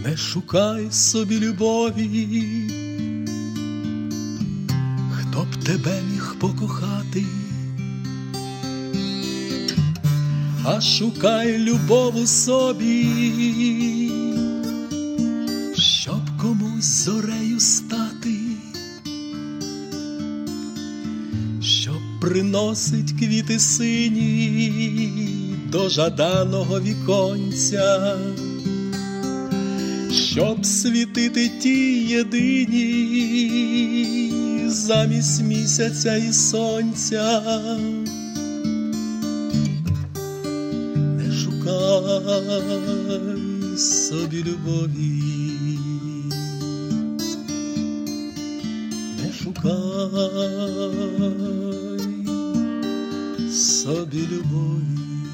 Не шукай собі любові, хто б тебе міг покохати, а шукай любов у собі, щоб комусь зорею стати, щоб приносить квіти сині до жаданого віконця, щоб світити ті єдині замість місяця і сонця. Не шукай собі любові, не шукай собі любові.